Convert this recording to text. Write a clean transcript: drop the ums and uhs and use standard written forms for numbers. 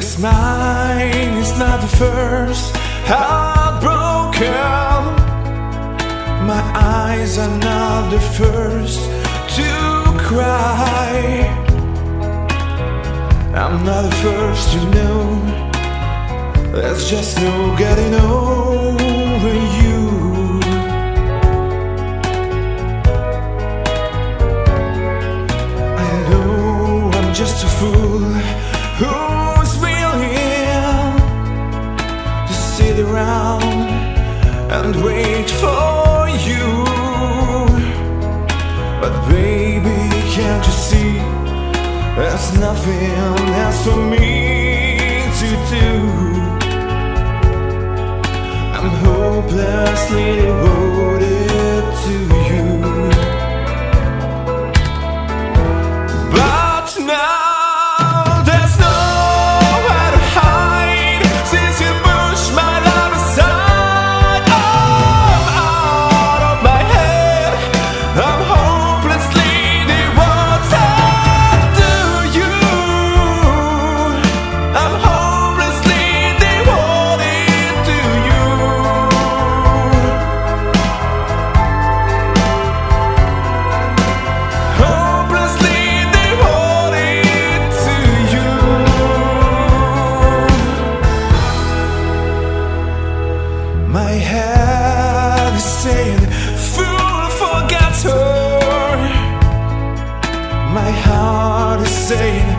This mine is not the first heartbroken. My eyes are not the first to cry. I'm not the first to know. There's just no getting over you. I know I'm just a fool who's willing to sit around and wait for you. But baby, can't you see, there's nothing else for me to do. I'm hopelessly devoted to you. But now there's nowhere to hide, since you pushed my love aside. I'm out of my head, I'm hopelessly devoted to you. I'm hopelessly devoted to you. Hopelessly devoted to you. My head is saying, fool, forget her. My heart is saying,